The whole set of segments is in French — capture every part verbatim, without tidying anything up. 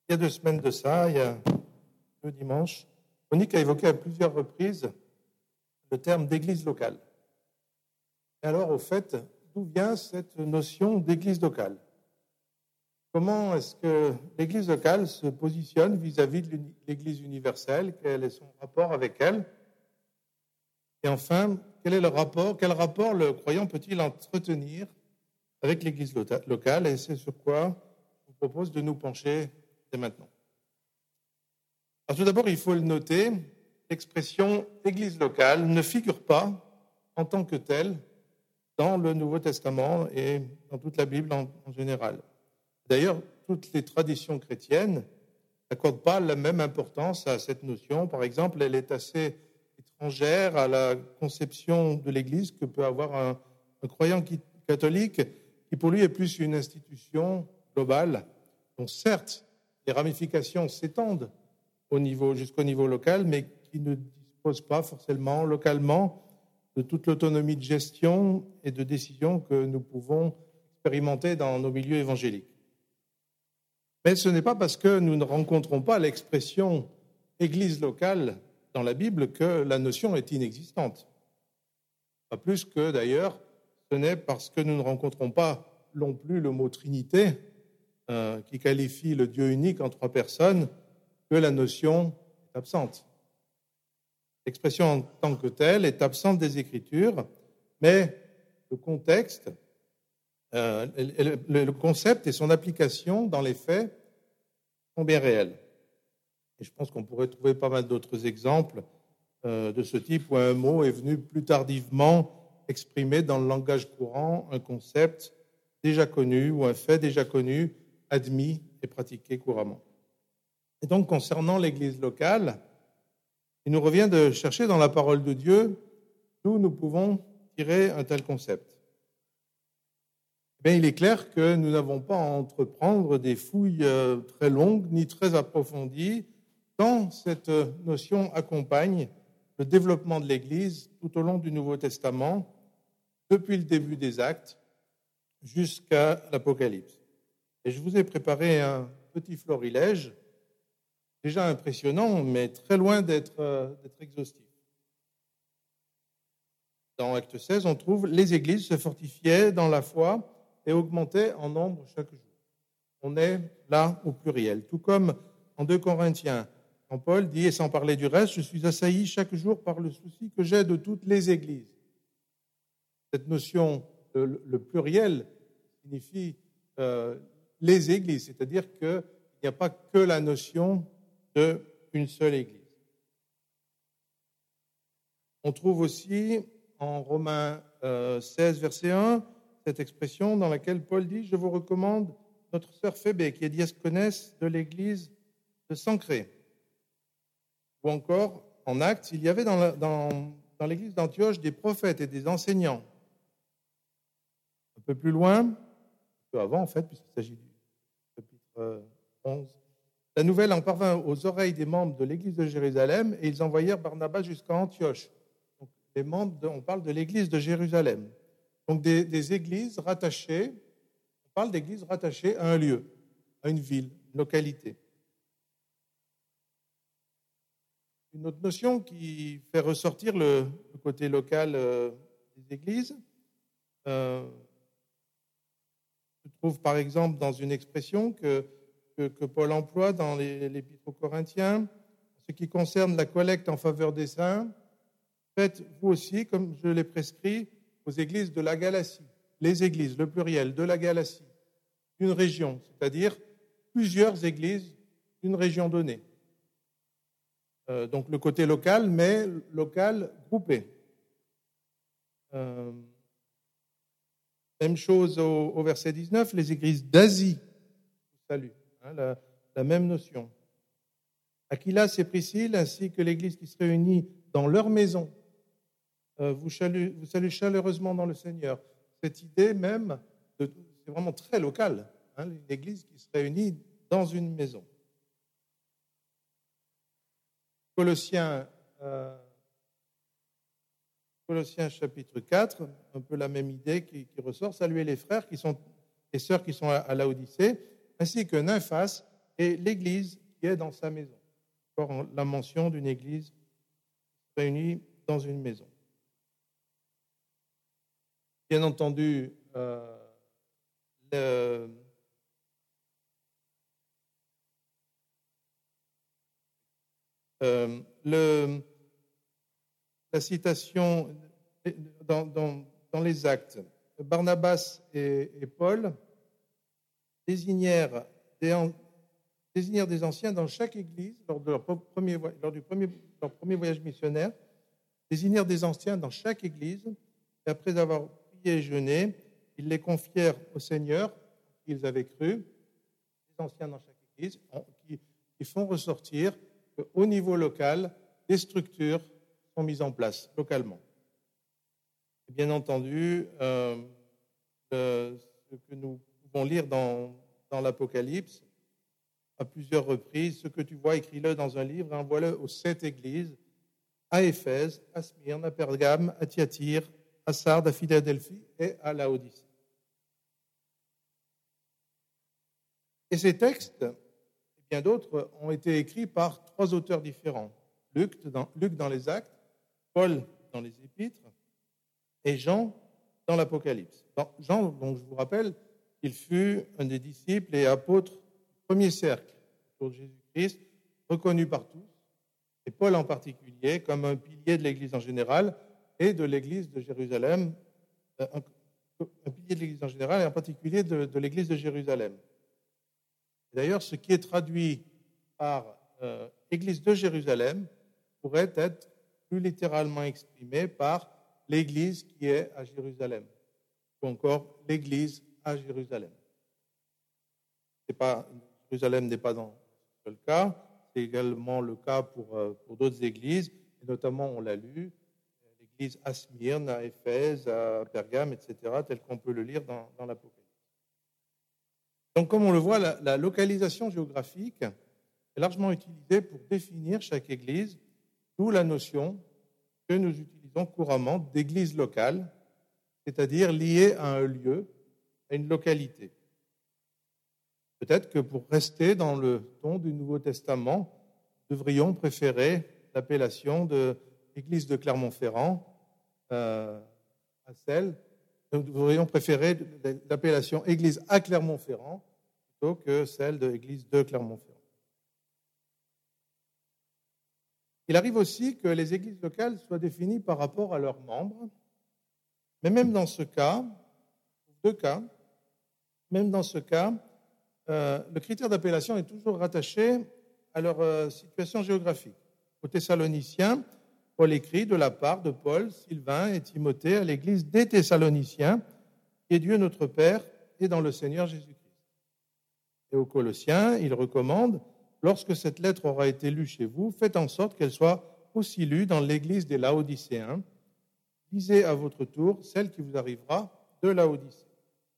Il y a deux semaines de ça, il y a deux dimanches, Monique a évoqué à plusieurs reprises le terme d'église locale. Et alors, au fait, d'où vient cette notion d'église locale? Comment est-ce que l'église locale se positionne vis-à-vis de l'église universelle? Quel est son rapport avec elle? Et enfin, quel est le rapport, quel rapport le croyant peut-il entretenir avec l'église locale? Et c'est sur quoi je vous propose de nous pencher dès maintenant. Alors tout d'abord, il faut le noter, l'expression église locale ne figure pas en tant que telle dans le Nouveau Testament et dans toute la Bible en, en général. D'ailleurs, toutes les traditions chrétiennes n'accordent pas la même importance à cette notion. Par exemple, elle est assez étrangère à la conception de l'Église que peut avoir un, un croyant qui, catholique, qui pour lui est plus une institution globale, dont certes les ramifications s'étendent au niveau, jusqu'au niveau local, mais qui ne dispose pas forcément localement de toute l'autonomie de gestion et de décision que nous pouvons expérimenter dans nos milieux évangéliques. Mais ce n'est pas parce que nous ne rencontrons pas l'expression « église locale » dans la Bible que la notion est inexistante. Pas plus que, d'ailleurs, ce n'est parce que nous ne rencontrons pas non plus le mot « Trinité » euh, qui qualifie le Dieu unique en trois personnes que la notion est absente. L'expression en tant que telle est absente des Écritures, mais le contexte, euh, le, le concept et son application dans les faits sont bien réels. Et je pense qu'on pourrait trouver pas mal d'autres exemples euh, de ce type où un mot est venu plus tardivement exprimer dans le langage courant un concept déjà connu ou un fait déjà connu, admis et pratiqué couramment. Et donc, concernant l'Église locale, il nous revient de chercher dans la parole de Dieu d'où nous pouvons tirer un tel concept. Eh bien, il est clair que nous n'avons pas à entreprendre des fouilles très longues ni très approfondies quand cette notion accompagne le développement de l'Église tout au long du Nouveau Testament, depuis le début des Actes jusqu'à l'Apocalypse. Et je vous ai préparé un petit florilège déjà impressionnant, mais très loin d'être, d'être exhaustif. Dans Acte seize, on trouve « Les églises se fortifiaient dans la foi et augmentaient en nombre chaque jour ». On est là au pluriel. Tout comme en deux Corinthiens, quand Paul dit « Et sans parler du reste, je suis assailli chaque jour par le souci que j'ai de toutes les églises ». Cette notion, le, le pluriel, signifie euh, les églises, c'est-à-dire qu'il n'y a pas que la notion d'une seule église. On trouve aussi en Romains euh, seize, verset un, cette expression dans laquelle Paul dit « Je vous recommande notre sœur Phébé, qui est diaconesse de l'église de Sancrée ». Ou encore, en Actes, il y avait dans, la, dans, dans l'église d'Antioche des prophètes et des enseignants. Un peu plus loin, un peu avant en fait, puisqu'il s'agit du chapitre onze, la nouvelle en parvint aux oreilles des membres de l'église de Jérusalem et ils envoyèrent Barnabas jusqu'à Antioche. Donc, les membres de, on parle de l'église de Jérusalem. Donc des, des églises rattachées, on parle d'églises rattachées à un lieu, à une ville, une localité. Une autre notion qui fait ressortir le, le côté local euh, des églises euh, se trouve par exemple dans une expression que Que, que Paul emploie dans les, l'Épître aux Corinthiens, ce qui concerne la collecte en faveur des saints, faites vous aussi, comme je l'ai prescrit, aux églises de la Galatie, les églises, le pluriel, de la Galatie, d'une région, c'est-à-dire plusieurs églises d'une région donnée. Euh, donc le côté local, mais local groupé. Euh, même chose au, au verset dix-neuf, les églises d'Asie vous saluent. La, la même notion. Aquilas et Priscille, ainsi que l'Église qui se réunit dans leur maison, euh, vous, salue, vous salue chaleureusement dans le Seigneur. Cette idée même, de, c'est vraiment très local, hein, l'Église qui se réunit dans une maison. Colossiens, euh, Colossiens chapitre quatre, un peu la même idée qui, qui ressort, saluer les frères qui sont, et sœurs qui sont à, à Laodicée, ainsi que Nymphas, et l'Église qui est dans sa maison. Encore la mention d'une Église réunie dans une maison. Bien entendu, euh, le, euh, le, la citation dans, dans, dans les actes, Barnabas et, et Paul désignèrent des, désignèrent des anciens dans chaque église lors, de leur premier, lors du premier, leur premier voyage missionnaire, désignèrent des anciens dans chaque église, et après avoir prié et jeûné, ils les confièrent au Seigneur, qu'ils avaient cru, des anciens dans chaque église, qui, qui font ressortir qu'au niveau local, des structures sont mises en place localement. Et bien entendu, euh, euh, ce que nous pouvons lire dans, dans l'Apocalypse, à plusieurs reprises, ce que tu vois, écris-le dans un livre, envoie-le aux sept églises, à Éphèse, à Smyrne, à Pergame, à Thyatire, à Sardes, à Philadelphie et à Laodicée. Et ces textes, et bien d'autres, ont été écrits par trois auteurs différents. Luc dans, Luc dans les Actes, Paul dans les Épîtres et Jean dans l'Apocalypse. Jean, donc je vous rappelle, il fut un des disciples et apôtres du premier cercle autour de Jésus-Christ, reconnu par tous, et Paul en particulier comme un pilier de l'Église en général et de l'Église de Jérusalem, un, un pilier de l'Église en général et en particulier de, de l'Église de Jérusalem. D'ailleurs, ce qui est traduit par euh, Église de Jérusalem pourrait être plus littéralement exprimé par l'Église qui est à Jérusalem, ou encore l'Église à Jérusalem. C'est pas, Jérusalem n'est pas dans ce seul cas, c'est également le cas pour, pour d'autres églises, et notamment, on l'a lu, l'église à Smyrne, à Éphèse, à Pergame, et cetera, tel qu'on peut le lire dans, dans l'Apocalypse. Donc, comme on le voit, la, la localisation géographique est largement utilisée pour définir chaque église, d'où la notion que nous utilisons couramment d'église locale, c'est-à-dire liée à un lieu, à une localité. Peut-être que pour rester dans le ton du Nouveau Testament, nous devrions préférer l'appellation de l'église de Clermont-Ferrand euh, à celle, nous devrions préférer l'appellation église à Clermont-Ferrand plutôt que celle de l'église de Clermont-Ferrand. Il arrive aussi que les églises locales soient définies par rapport à leurs membres, mais même dans ce cas, deux cas, même dans ce cas, euh, le critère d'appellation est toujours rattaché à leur euh, situation géographique. Aux Thessaloniciens, Paul écrit de la part de Paul, Sylvain et Timothée à l'église des Thessaloniciens, qui est Dieu notre Père et dans le Seigneur Jésus-Christ. Et aux Colossiens, il recommande, lorsque cette lettre aura été lue chez vous, faites en sorte qu'elle soit aussi lue dans l'église des Laodicéens. Lisez à votre tour celle qui vous arrivera de Laodicée.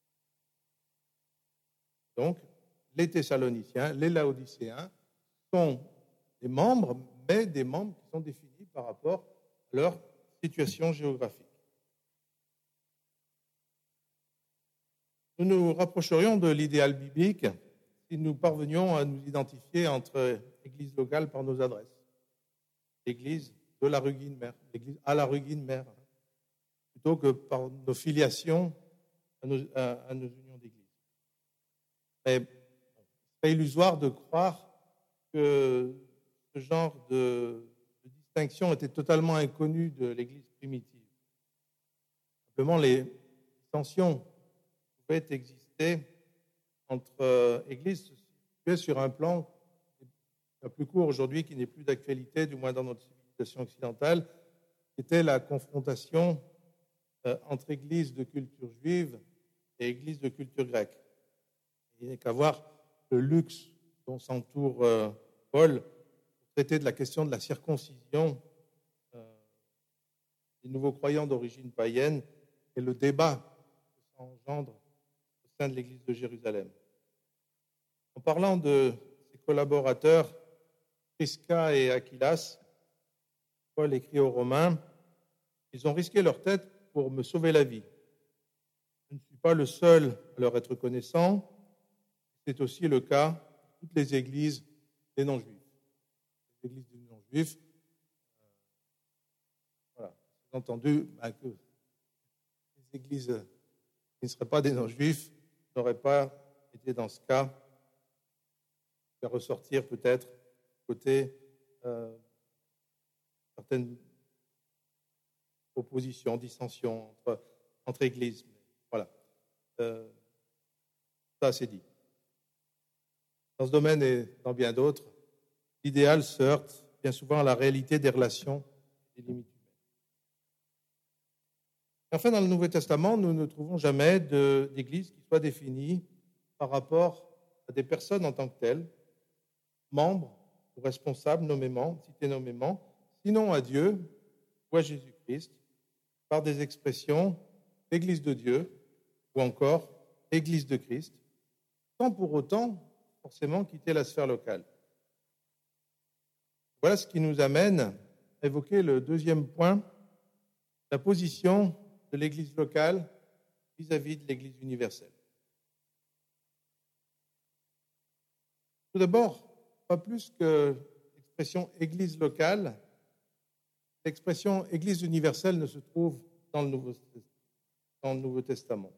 Donc, les Thessaloniciens, les Laodicéens sont des membres, mais des membres qui sont définis par rapport à leur situation géographique. Nous nous rapprocherions de l'idéal biblique si nous parvenions à nous identifier entre églises locales par nos adresses. L'église de la rue Guinemer, l'église à la rue Guinemer, plutôt que par nos filiations à nos, à, à nos unions d'église. Mais c'est illusoire de croire que ce genre de, de distinction était totalement inconnu de l'Église primitive. Simplement, les tensions pouvaient exister entre euh, Églises situées sur un plan plus court aujourd'hui, qui n'est plus d'actualité, du moins dans notre civilisation occidentale, qui était la confrontation euh, entre Églises de culture juive et Églises de culture grecque. Il n'y a qu'à voir le luxe dont s'entoure euh, Paul pour traiter de la question de la circoncision euh, des nouveaux croyants d'origine païenne et le débat que ça engendre au sein de l'Église de Jérusalem. En parlant de ses collaborateurs, Prisca et Aquilas, Paul écrit aux Romains, ils ont risqué leur tête pour me sauver la vie. Je ne suis pas le seul à leur être reconnaissant. C'est aussi le cas toutes les églises des non-juifs. Les églises des non-juifs, euh, voilà, j'ai entendu ben, que les églises qui ne seraient pas des non-juifs n'auraient pas été dans ce cas, faire ressortir peut-être côté euh, certaines oppositions, dissensions entre, entre églises. Voilà. Euh, ça, c'est dit. Dans ce domaine et dans bien d'autres, l'idéal se heurte bien souvent à la réalité des relations et des limites humaines. Enfin, dans le Nouveau Testament, nous ne trouvons jamais de, d'église qui soit définie par rapport à des personnes en tant que telles, membres ou responsables nommément, cités nommément, sinon à Dieu ou à Jésus-Christ, par des expressions Église de Dieu ou encore Église de Christ, sans pour autant forcément quitter la sphère locale. Voilà ce qui nous amène à évoquer le deuxième point, la position de l'Église locale vis-à-vis de l'Église universelle. Tout d'abord, pas plus que l'expression Église locale, l'expression Église universelle ne se trouve dans le Nouveau, dans le Nouveau Testament.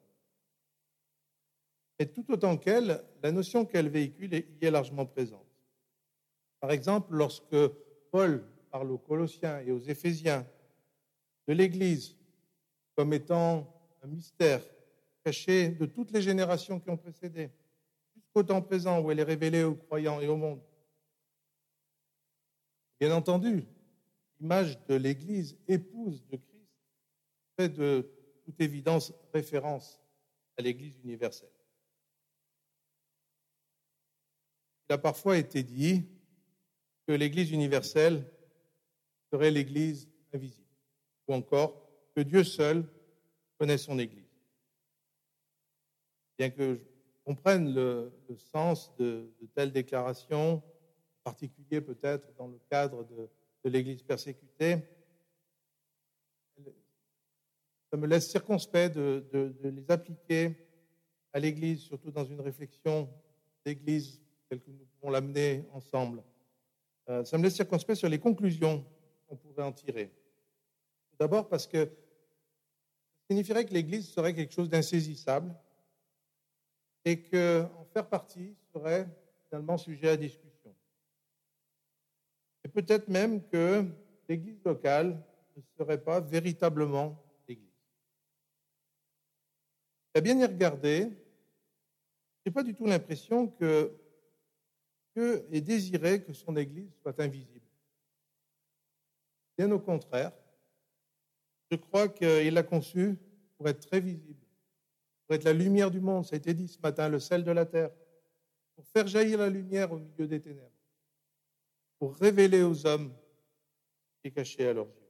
Et tout autant qu'elle, la notion qu'elle véhicule y est largement présente. Par exemple, lorsque Paul parle aux Colossiens et aux Éphésiens de l'Église comme étant un mystère caché de toutes les générations qui ont précédé, jusqu'au temps présent où elle est révélée aux croyants et au monde. Bien entendu, l'image de l'Église, épouse de Christ, fait de toute évidence référence à l'Église universelle. Il a parfois été dit que l'Église universelle serait l'Église invisible, ou encore que Dieu seul connaît son Église. Bien que je comprenne le, le sens de, de telles déclarations, en particulier peut-être dans le cadre de, de l'Église persécutée, ça me laisse circonspect de, de, de les appliquer à l'Église, surtout dans une réflexion d'Église telle que nous pouvons l'amener ensemble. Euh, ça me laisse circonspect sur les conclusions qu'on pourrait en tirer. Tout d'abord parce que ça signifierait que l'Église serait quelque chose d'insaisissable et qu'en faire partie serait finalement sujet à discussion. Et peut-être même que l'Église locale ne serait pas véritablement l'Église. À bien y regarder, je n'ai pas du tout l'impression que Dieu ait désiré que son Église soit invisible. Bien au contraire, je crois qu'il l'a conçue pour être très visible, pour être la lumière du monde, ça a été dit ce matin, le sel de la terre, pour faire jaillir la lumière au milieu des ténèbres, pour révéler aux hommes ce qui est caché à leurs yeux.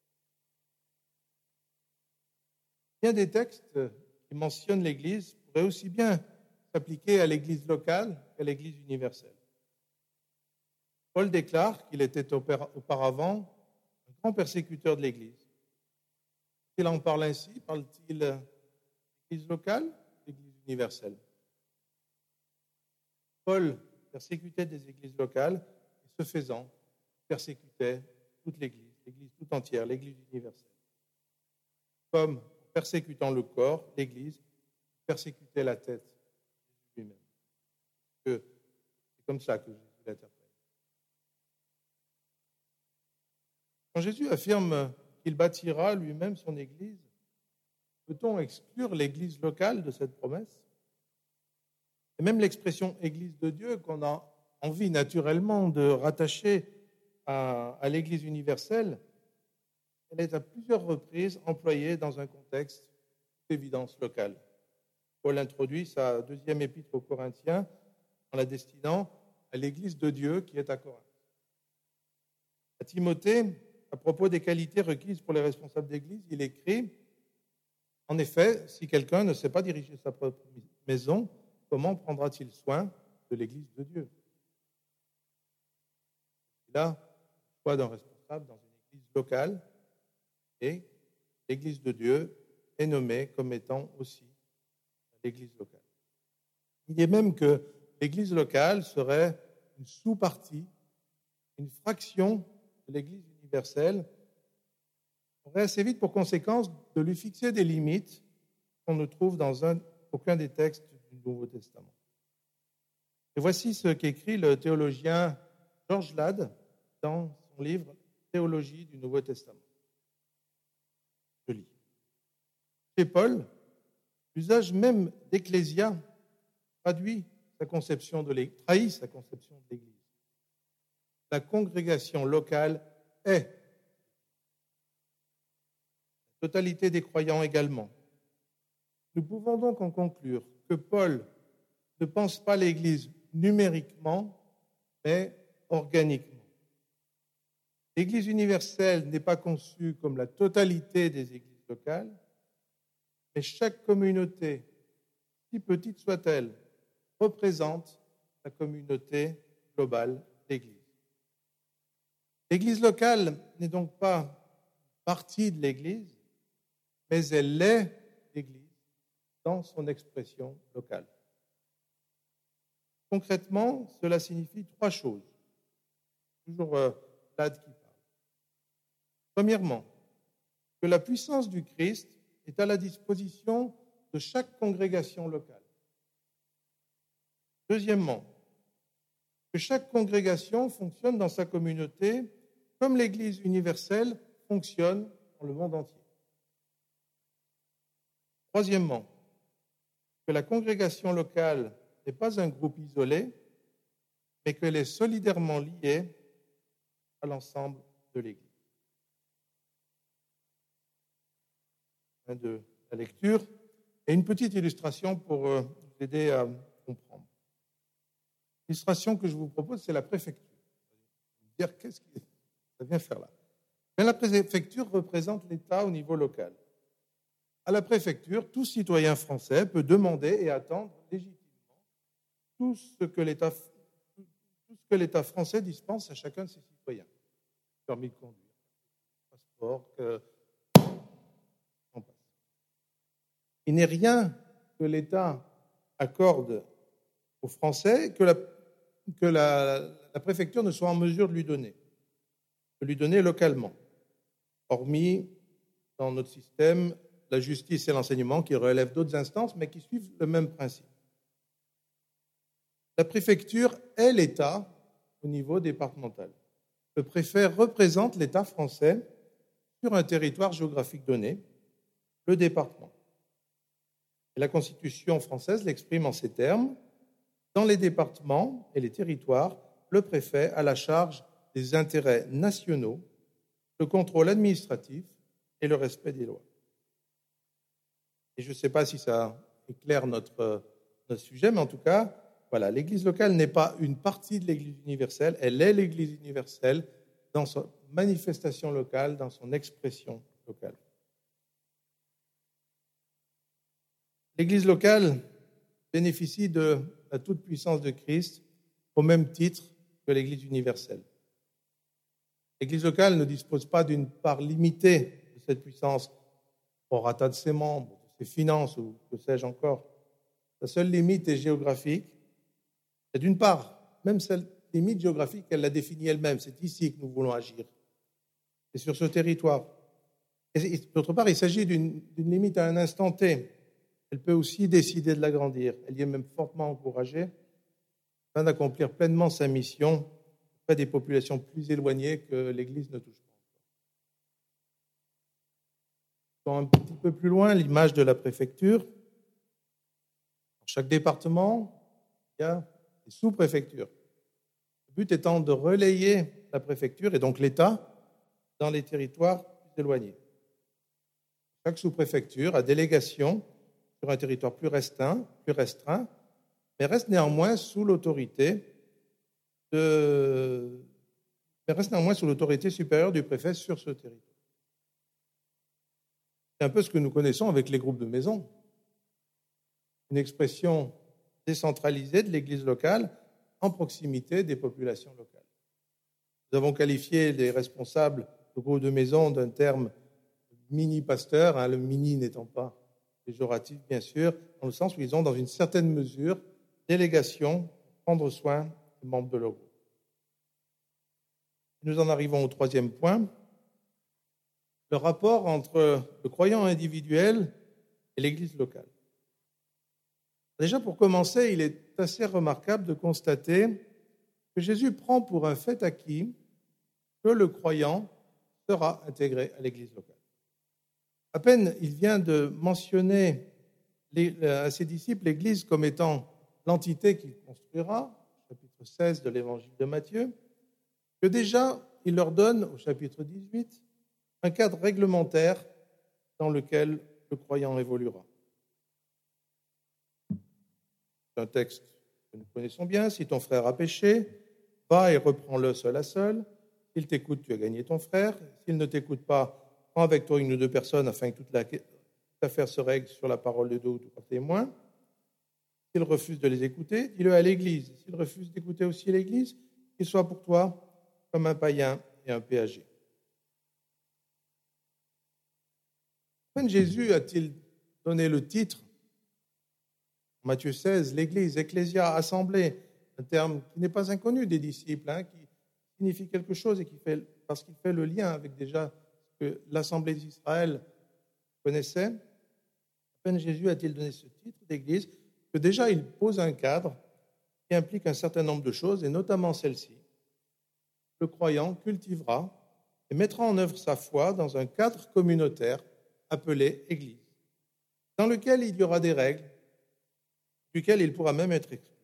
Bien des textes qui mentionnent l'Église pourraient aussi bien s'appliquer à l'Église locale qu'à l'Église universelle. Paul déclare qu'il était auparavant un grand persécuteur de l'Église. Il en parle ainsi, parle-t-il d'Église locale ou d'Église universelle? Paul persécutait des églises locales et ce faisant, persécutait toute l'Église, l'Église tout entière, l'Église universelle. Comme en persécutant le corps, l'Église persécutait la tête de lui-même. C'est comme ça que Jésus l'interprète. Quand Jésus affirme qu'il bâtira lui-même son Église, peut-on exclure l'Église locale de cette promesse? Et même l'expression Église de Dieu qu'on a envie naturellement de rattacher à, à l'Église universelle, elle est à plusieurs reprises employée dans un contexte d'évidence locale. Paul introduit sa deuxième épître aux Corinthiens en la destinant à l'Église de Dieu qui est à Corinthe. À Timothée, à propos des qualités requises pour les responsables d'Église, il écrit « En effet, si quelqu'un ne sait pas diriger sa propre maison, comment prendra-t-il soin de l'Église de Dieu ?» Il a le choix d'un responsable dans une Église locale et l'Église de Dieu est nommée comme étant aussi l'Église locale. Il est même que l'Église locale serait une sous-partie, une fraction de l'Église universelle, aurait assez vite pour conséquence de lui fixer des limites qu'on ne trouve dans un, aucun des textes du Nouveau Testament. Et voici ce qu'écrit le théologien George Ladd dans son livre « Théologie du Nouveau Testament ». Je lis. Chez Paul, l'usage même d'ecclésia traduit sa conception de l'Église, trahit sa conception de l'Église. La congrégation locale est la totalité des croyants également. Nous pouvons donc en conclure que Paul ne pense pas l'Église numériquement, mais organiquement. L'Église universelle n'est pas conçue comme la totalité des églises locales, mais chaque communauté, si petite soit-elle, représente la communauté globale d'Église. L'Église locale n'est donc pas partie de l'Église, mais elle est l'Église dans son expression locale. Concrètement, cela signifie trois choses. Toujours euh, Ladd qui parle. Premièrement, que la puissance du Christ est à la disposition de chaque congrégation locale. Deuxièmement, que chaque congrégation fonctionne dans sa communauté comme l'Église universelle fonctionne dans le monde entier. Troisièmement, que la congrégation locale n'est pas un groupe isolé, mais qu'elle est solidairement liée à l'ensemble de l'Église. Fin de la lecture. Et une petite illustration pour vous aider à comprendre. L'illustration que je vous propose, c'est la préfecture. Vous allez dire, qu'est-ce que ça vient faire là? Mais la préfecture représente l'État au niveau local. À la préfecture, tout citoyen français peut demander et attendre légitimement tout ce que l'État, tout ce que l'État français dispense à chacun de ses citoyens. Permis de conduire, passeport, que... on passe. Il n'est rien que l'État accorde aux Français que, la, que la, la préfecture ne soit en mesure de lui donner, de lui donner localement, hormis dans notre système la justice et l'enseignement qui relèvent d'autres instances, mais qui suivent le même principe. La préfecture est l'État au niveau départemental. Le préfet représente l'État français sur un territoire géographique donné, le département. Et la Constitution française l'exprime en ces termes. Dans les départements et les territoires, le préfet a la charge des intérêts nationaux, le contrôle administratif et le respect des lois. Et je ne sais pas si ça éclaire notre, notre sujet, mais en tout cas, voilà, l'Église locale n'est pas une partie de l'Église universelle, elle est l'Église universelle dans sa manifestation locale, dans son expression locale. L'Église locale bénéficie de la toute-puissance de Christ au même titre que l'Église universelle. L'Église locale ne dispose pas d'une part limitée de cette puissance au rata de ses membres, de ses finances ou que sais-je encore. Sa seule limite est géographique. Et d'une part, même cette limite géographique, elle l'a définie elle-même. C'est ici que nous voulons agir. C'est sur ce territoire. Et d'autre part, il s'agit d'une, d'une limite à un instant T. Elle peut aussi décider de l'agrandir. Elle y est même fortement encouragée afin d'accomplir pleinement sa mission auprès des populations plus éloignées que l'Église ne touche pas. Un petit peu plus loin, l'image de la préfecture. Dans chaque département, il y a des sous-préfectures. Le but étant de relayer la préfecture et donc l'État dans les territoires plus éloignés. Chaque sous-préfecture a délégation sur un territoire plus restreint, plus restreint, mais reste néanmoins sous l'autorité de, mais reste néanmoins sous l'autorité supérieure du préfet sur ce territoire. C'est un peu ce que nous connaissons avec les groupes de maisons. Une expression décentralisée de l'Église locale en proximité des populations locales. Nous avons qualifié les responsables de groupes de maison d'un terme mini-pasteur, hein, le mini n'étant pas péjoratif, bien sûr, dans le sens où ils ont, dans une certaine mesure, délégation prendre soin des membres de leur groupe. Nous en arrivons au troisième point, le rapport entre le croyant individuel et l'Église locale. Déjà, pour commencer, il est assez remarquable de constater que Jésus prend pour un fait acquis que le croyant sera intégré à l'Église locale. À peine il vient de mentionner à ses disciples l'Église comme étant l'entité qu'il construira, chapitre seize de l'Évangile de Matthieu, que déjà il leur donne, au chapitre dix-huit, un cadre réglementaire dans lequel le croyant évoluera. C'est un texte que nous connaissons bien. Si ton frère a péché, va et reprends-le seul à seul. S'il t'écoute, tu as gagné ton frère. S'il ne t'écoute pas, prends avec toi une ou deux personnes afin que toute l'affaire se règle sur la parole de deux ou trois témoins. S'il refuse de les écouter, dis-le à l'Église. S'il refuse d'écouter aussi l'Église, qu'il soit pour toi comme un païen et un péager. Pourquoi Jésus a-t-il donné le titre, Matthieu seize, l'Église, Ecclésia, Assemblée, un terme qui n'est pas inconnu des disciples, hein, qui signifie quelque chose et qui fait, parce qu'il fait le lien avec déjà ce que l'Assemblée d'Israël connaissait. À peine Jésus a-t-il donné ce titre d'Église que déjà il pose un cadre qui implique un certain nombre de choses, et notamment celle-ci. Le croyant cultivera et mettra en œuvre sa foi dans un cadre communautaire appelé Église, dans lequel il y aura des règles, duquel il pourra même être exclu.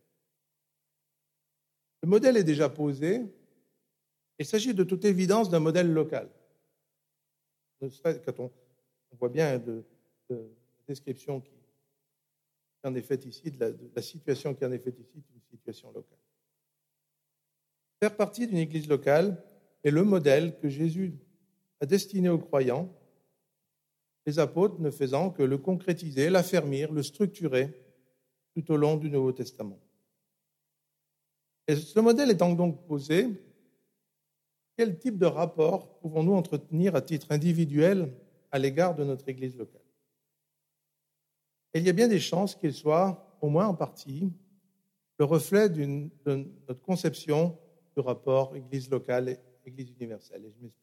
Le modèle est déjà posé. Il s'agit de toute évidence d'un modèle local. Quand on, on voit bien de, de la description qui en est faite ici, de la, de la situation qui en est faite ici, une situation locale. Faire partie d'une église locale est le modèle que Jésus a destiné aux croyants, les apôtres ne faisant que le concrétiser, l'affermir, le structurer tout au long du Nouveau Testament. Et ce modèle étant donc posé, quel type de rapport pouvons-nous entretenir à titre individuel à l'égard de notre Église locale? Et il y a bien des chances qu'il soit, au moins en partie, le reflet d'une, de notre conception du rapport Église locale et Église universelle. Et je m'explique.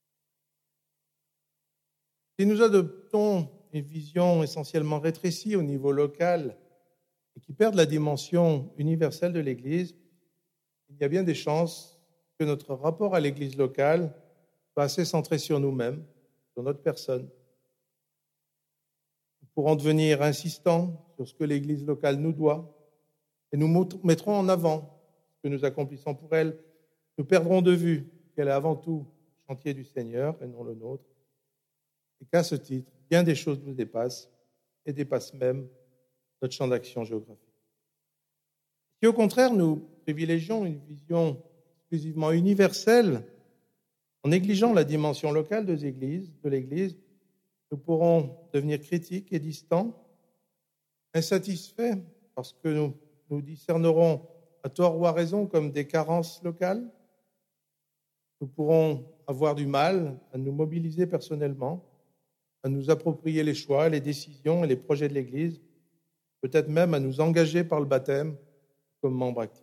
Si nous adoptons une vision essentiellement rétrécie au niveau local et qui perd la dimension universelle de l'Église, il y a bien des chances que notre rapport à l'Église locale soit assez centré sur nous-mêmes, sur notre personne. Nous pourrons devenir insistants sur ce que l'Église locale nous doit et nous mettrons en avant ce que nous accomplissons pour elle. Nous perdrons de vue qu'elle est avant tout le chantier du Seigneur et non le nôtre, et qu'à ce titre, bien des choses nous dépassent et dépassent même notre champ d'action géographique. Si au contraire, nous privilégions une vision exclusivement universelle, en négligeant la dimension locale de l'Église, de l'Église, nous pourrons devenir critiques et distants, insatisfaits parce que nous, nous discernerons à tort ou à raison comme des carences locales. Nous pourrons avoir du mal à nous mobiliser personnellement, à nous approprier les choix, les décisions et les projets de l'Église, peut-être même à nous engager par le baptême comme membres actifs.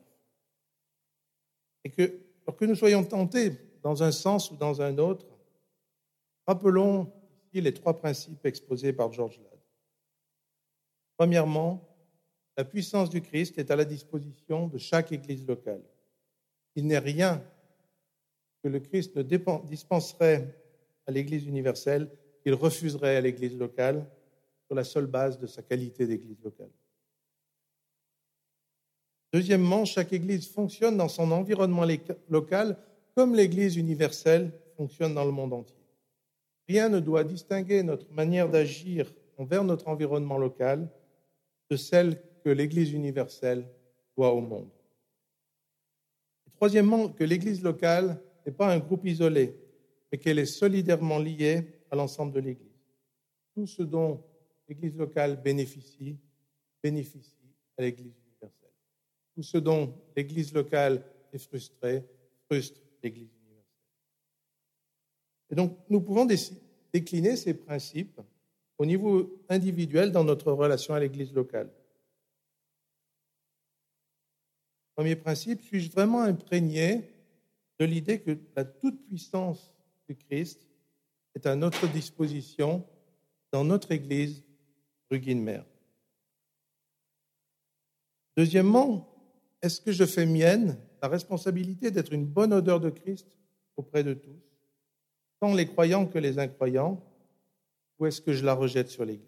Et que, pour que nous soyons tentés dans un sens ou dans un autre, rappelons ici les trois principes exposés par George Ladd. Premièrement, la puissance du Christ est à la disposition de chaque Église locale. Il n'est rien que le Christ ne dispenserait à l'Église universelle qu'il refuserait à l'Église locale sur la seule base de sa qualité d'Église locale. Deuxièmement, chaque Église fonctionne dans son environnement local comme l'Église universelle fonctionne dans le monde entier. Rien ne doit distinguer notre manière d'agir envers notre environnement local de celle que l'Église universelle doit au monde. Et troisièmement, que l'Église locale n'est pas un groupe isolé, mais qu'elle est solidairement liée à l'ensemble de l'Église. Tout ce dont l'Église locale bénéficie, bénéficie à l'Église universelle. Tout ce dont l'Église locale est frustrée, frustre l'Église universelle. Et donc, nous pouvons décliner ces principes au niveau individuel dans notre relation à l'Église locale. Premier principe, suis-je vraiment imprégné de l'idée que la toute-puissance du Christ est à notre disposition dans notre Église rue Guilmer? Deuxièmement, est-ce que je fais mienne la responsabilité d'être une bonne odeur de Christ auprès de tous, tant les croyants que les incroyants, ou est-ce que je la rejette sur l'Église?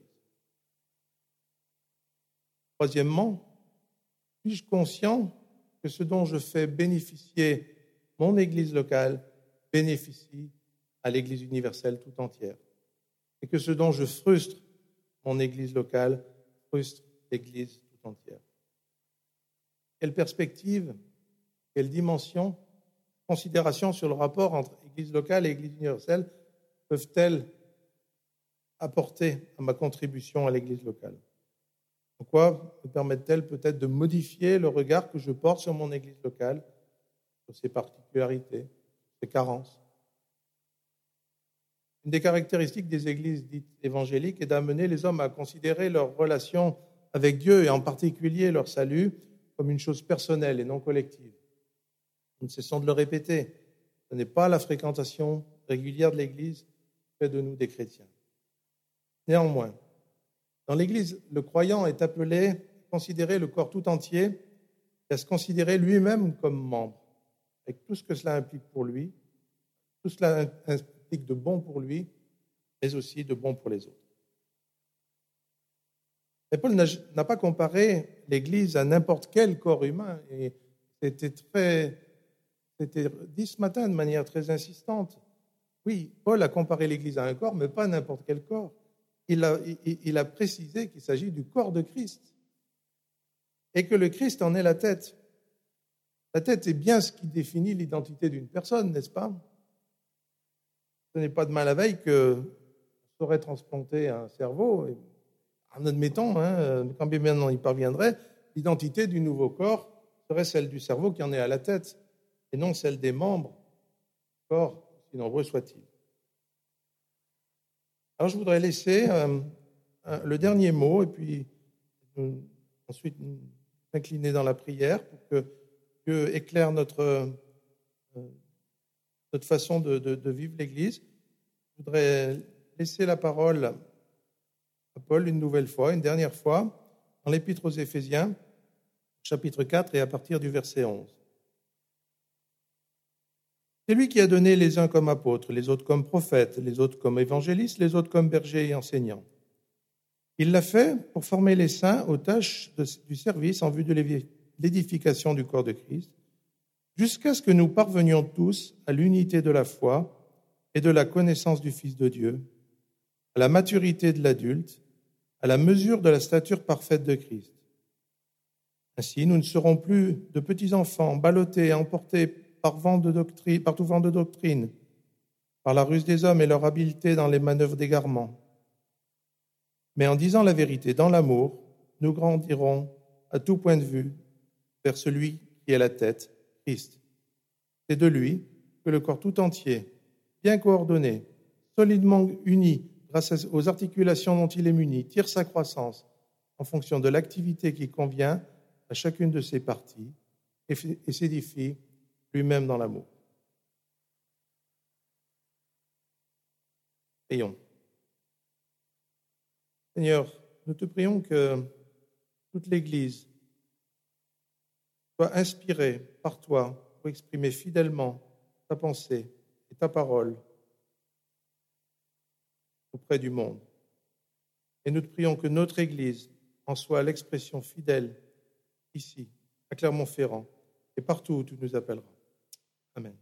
Troisièmement, suis-je conscient que ce dont je fais bénéficier mon Église locale bénéficie à l'Église universelle tout entière, et que ce dont je frustre mon Église locale frustre l'Église tout entière? Quelle perspective, quelle dimension, considération sur le rapport entre Église locale et Église universelle peuvent-elles apporter à ma contribution à l'Église locale? En quoi me permettent-elles peut-être de modifier le regard que je porte sur mon Église locale, sur ses particularités, ses carences? Une des caractéristiques des églises dites évangéliques est d'amener les hommes à considérer leur relation avec Dieu et en particulier leur salut comme une chose personnelle et non collective. Nous ne cessons de le répéter. Ce n'est pas la fréquentation régulière de l'Église qui fait de nous des chrétiens. Néanmoins, dans l'Église, le croyant est appelé à considérer le corps tout entier et à se considérer lui-même comme membre, avec tout ce que cela implique pour lui, tout cela implique de bon pour lui, mais aussi de bon pour les autres. Mais Paul n'a pas comparé l'Église à n'importe quel corps humain, et c'était très, c'était dit ce matin de manière très insistante. Oui, Paul a comparé l'Église à un corps, mais pas n'importe quel corps. Il a, il, il a précisé qu'il s'agit du corps de Christ et que le Christ en est la tête. La tête est bien ce qui définit l'identité d'une personne, n'est-ce pas? Ce n'est pas de mal la veille qu'on saurait transplanter un cerveau. Et en admettant, hein, quand bien même on y parviendrait, l'identité du nouveau corps serait celle du cerveau qui en est à la tête et non celle des membres, corps, si nombreux soient-ils. Alors je voudrais laisser euh, le dernier mot et puis euh, ensuite nous incliner dans la prière pour que Dieu éclaire notre, euh, notre façon de, de, de vivre l'Église. Je voudrais laisser la parole à Paul une nouvelle fois, une dernière fois, dans l'Épître aux Éphésiens, chapitre quatre et à partir du verset onze. C'est lui qui a donné les uns comme apôtres, les autres comme prophètes, les autres comme évangélistes, les autres comme bergers et enseignants. Il l'a fait pour former les saints aux tâches de, du service en vue de l'édification du corps de Christ, jusqu'à ce que nous parvenions tous à l'unité de la foi et de la connaissance du Fils de Dieu, à la maturité de l'adulte, à la mesure de la stature parfaite de Christ. Ainsi, nous ne serons plus de petits enfants ballottés et emportés par, vent de doctrine, par tout vent de doctrine, par la ruse des hommes et leur habileté dans les manœuvres d'égarement. Mais en disant la vérité dans l'amour, nous grandirons à tout point de vue vers celui qui est la tête, Christ. C'est de lui que le corps tout entier, bien coordonné, solidement uni grâce aux articulations dont il est muni, tire sa croissance en fonction de l'activité qui convient à chacune de ses parties et s'édifie lui-même dans l'amour. Prions. Seigneur, nous te prions que toute l'Église soit inspirée par toi pour exprimer fidèlement ta pensée et ta parole auprès du monde. Et nous te prions que notre Église en soit l'expression fidèle ici, à Clermont-Ferrand, et partout où tu nous appelleras. Amen.